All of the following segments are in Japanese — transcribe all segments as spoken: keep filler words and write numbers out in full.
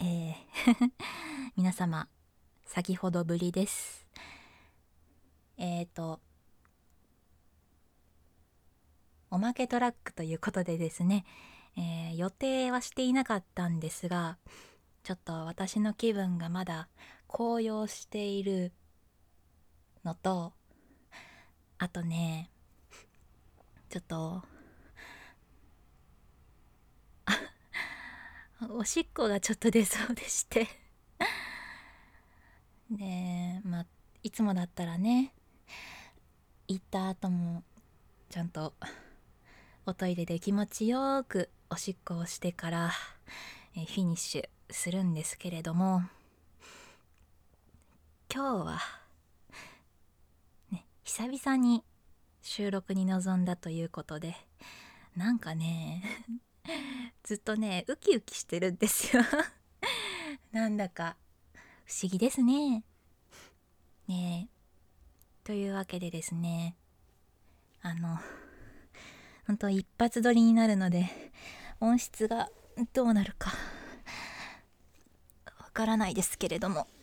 えー皆様先ほどぶりです。えーとおまけトラックということでですね、えー予定はしていなかったんですが、ちょっと私の気分がまだ高揚しているのと、あとねちょっとおしっこがちょっと出そうでしてでまあいつもだったらね、行った後もちゃんとおトイレで気持ちよくおしっこをしてから、えーフィニッシュするんですけれども、今日はね久々に収録に臨んだということで、なんかねずっとねウキウキしてるんですよなんだか不思議ですね。ねえというわけでですね、あの本当一発撮りになるので音質がどうなるかわからないですけれども、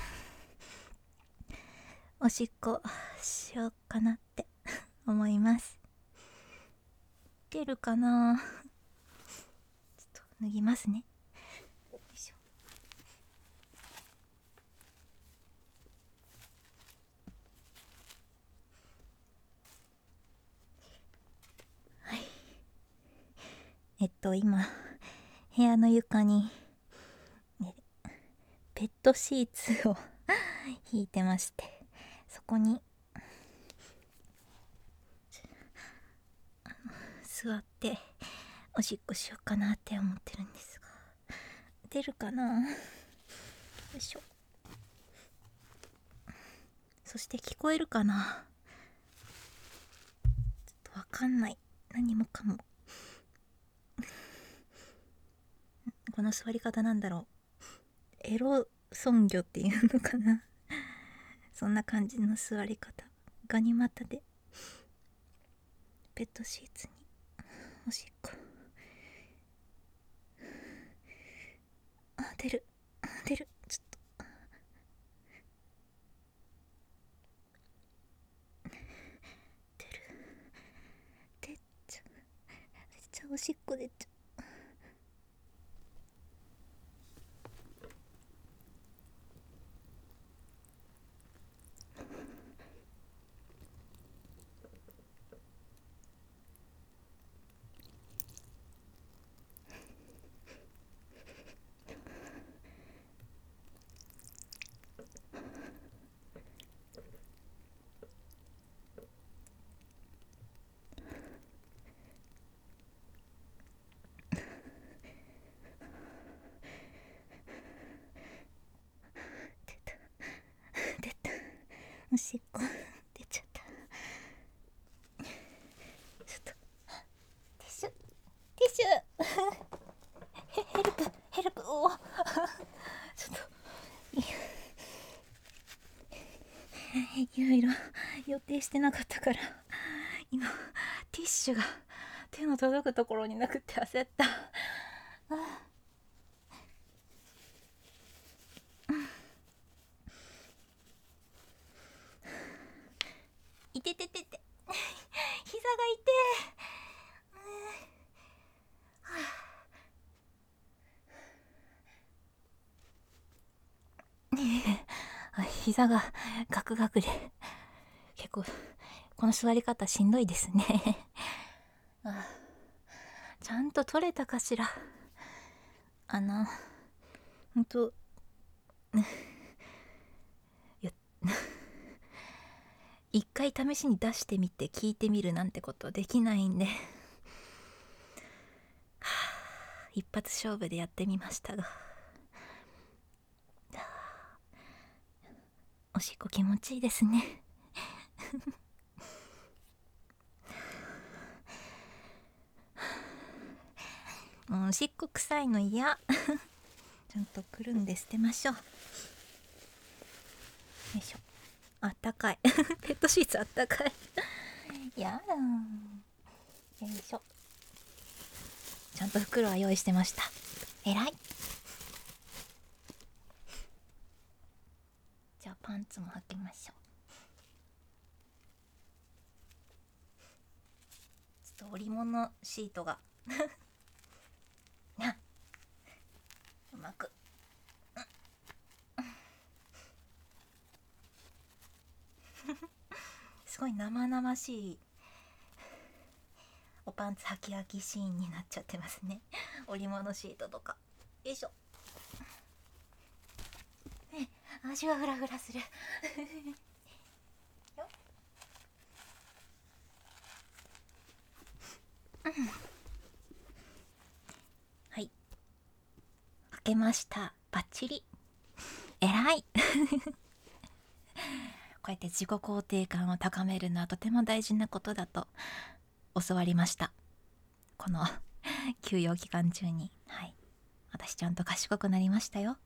おしっこしようかなって思います。出るかな。ちょっと脱ぎますね。よいしょ。はい。えっと今部屋の床にペットシーツを引いてまして、そこに座っておしっこしようかなって思ってるんですが、出るかな。よいしょ。そして聞こえるかな。ちょっとわかんない、何もかもこの座り方なんだろう、エロ尊魚っていうのかなそんな感じの座り方、ガニ股でペットシーツにおしっこ、あ出る出る、ちょっと出る、出っちゃう、出ちゃう、おしっこ出ちゃう。出た、おしっこ出ちゃった。ちょっとティッシュティッシュヘルプヘルプ、おちょっといろいろ予定してなかったから、今ティッシュが手の届くところになくて焦った。あいてててて膝が痛いて膝がガクガクで結構この座り方しんどいですねあちゃんと取れたかしら。あのほんといや一回試しに出してみて聞いてみるなんてことできないんで一発勝負でやってみましたが、おしっこ気持ちいいですねもうおしっこ臭いの嫌ちゃんとくるんで捨てましょう。よいしょ。あったかいペットシーツあったかいやだよいしょ。ちゃんと袋は用意してました。えらい。 パンツも履きましょう。ちょっと織物シートがなうまくすごい生々しいおパンツ履き履きシーンになっちゃってますね織物シートとか。よいしょね、足がフラフラするようん、はい、履けました。バッチリ、えらいこうやって自己肯定感を高めるのはとても大事なことだと教わりました、この休養期間中に。はい、私ちゃんと賢くなりましたよ。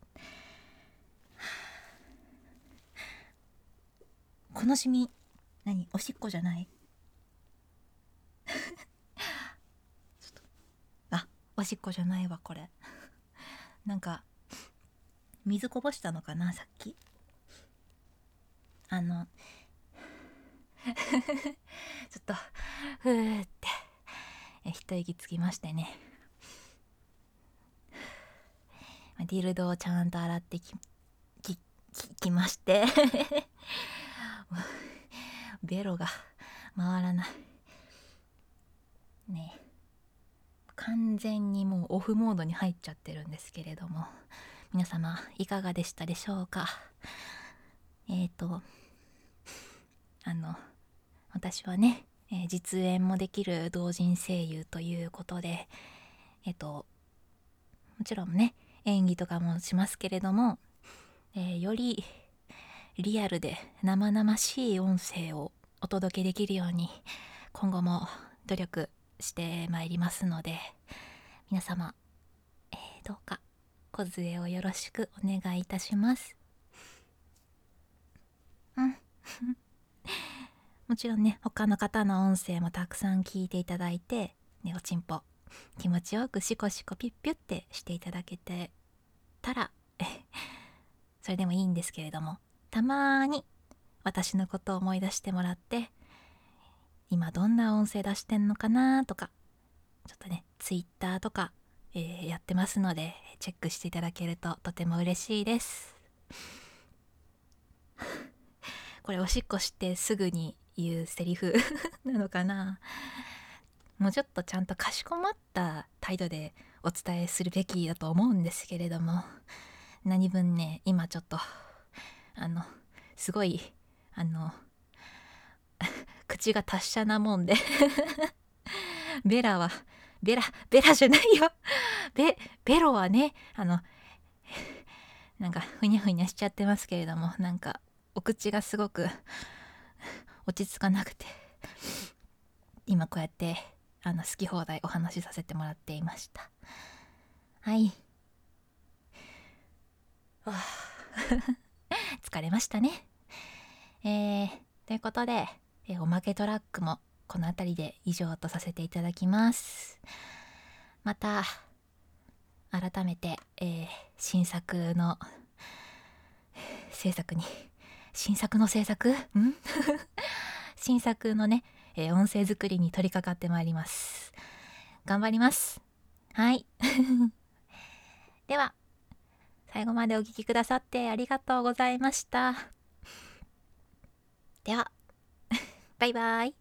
このシミ何、おしっこじゃないちょっとあ、おしっこじゃないわこれなんか水こぼしたのかなさっき。あのちょっとふーってえ一息つきましてね、ディルドをちゃんと洗ってききききましてベロが回らないね。完全にもうオフモードに入っちゃってるんですけれども、皆様いかがでしたでしょうか。えっとあの私はね、えー実演もできる同人声優ということで、えっともちろんね演技とかもしますけれども、えーよりリアルで生々しい音声をお届けできるように今後も努力してまいりますので、皆様、えーどうか梢をよろしくお願いいたします。うんもちろんね他の方の音声もたくさん聞いていただいて、ね、おちんぽ気持ちよくシコシコピッピュってしていただけてたらそれでもいいんですけれども、たまに私のことを思い出してもらって、今どんな音声出してんのかなとか、ちょっとねツイッターとか、えーやってますのでチェックしていただけるととても嬉しいですこれおしっこしてすぐに言うセリフなのかな。もうちょっとちゃんとかしこまった態度でお伝えするべきだと思うんですけれども、何分ね今ちょっとあのすごいあの口が達者なもんでベラはベラベラじゃないよベベロはねあのなんかふにゃふにゃしちゃってますけれども、なんかお口がすごく落ち着かなくて、今こうやってあの好き放題お話しさせてもらっていました。はい疲れましたね。えー、ということで、えーおまけトラックもこの辺りで以上とさせていただきます。また改めて、えー新作の制作に新作の制作ん新作のね、えー音声作りに取り掛かってまいります。頑張ります。はいでは最後までお聞きくださってありがとうございました。ではバイバイ。